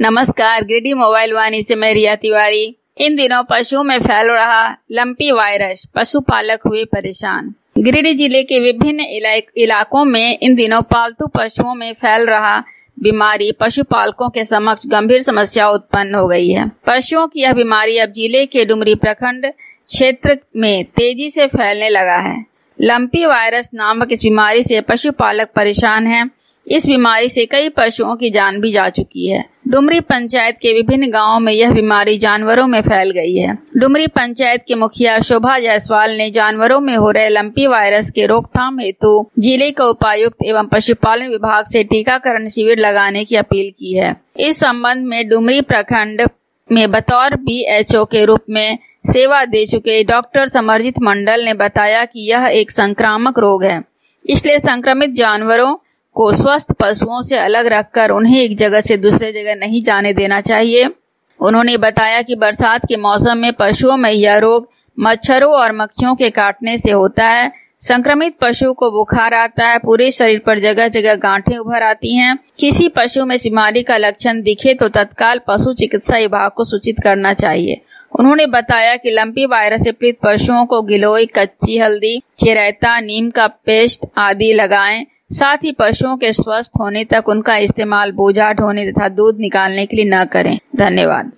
नमस्कार, गिरिडीह मोबाइल वाणी से मैं रिया तिवारी। इन दिनों पशुओं में फैल रहा लंपी वायरस पशुपालक हुए परेशान। गिरिडीह जिले के विभिन्न इलाकों में इन दिनों पालतू पशुओं में फैल रहा बीमारी पशुपालकों के समक्ष गंभीर समस्या उत्पन्न हो गई है। पशुओं की यह बीमारी अब जिले के डुमरी प्रखंड क्षेत्र में तेजी से फैलने लगा है। लंपी वायरस नामक इस बीमारी से पशुपालक परेशान हैं। इस बीमारी से कई पशुओं की जान भी जा चुकी है। डुमरी पंचायत के विभिन्न गांवों में यह बीमारी जानवरों में फैल गई है। डुमरी पंचायत के मुखिया शोभा जायसवाल ने जानवरों में हो रहे लंपी वायरस के रोकथाम हेतु जिले के उपायुक्त एवं पशुपालन विभाग से टीकाकरण शिविर लगाने की अपील की है। इस संबंध में डुमरी प्रखंड में बतौर BHO के रूप में सेवा दे चुके डॉक्टर समरजीत मंडल ने बताया कि यह एक संक्रामक रोग है, इसलिए संक्रमित जानवरों को स्वस्थ पशुओं से अलग रखकर उन्हें एक जगह से दूसरे जगह नहीं जाने देना चाहिए। उन्होंने बताया कि बरसात के मौसम में पशुओं में यह रोग मच्छरों और मक्खियों के काटने से होता है। संक्रमित पशु को बुखार आता है, पूरे शरीर पर जगह जगह गांठें उभर आती हैं। किसी पशु में इस बीमारी का लक्षण दिखे तो तत्काल पशु चिकित्सा विभाग को सूचित करना चाहिए। उन्होंने बताया कि लंपी वायरस से पीड़ित पशुओं को गिलोय, कच्ची हल्दी, चिरैता, नीम का पेस्ट आदि लगाएं। साथ ही पशुओं के स्वस्थ होने तक उनका इस्तेमाल बोझा ढोने तथा दूध निकालने के लिए न करें। धन्यवाद।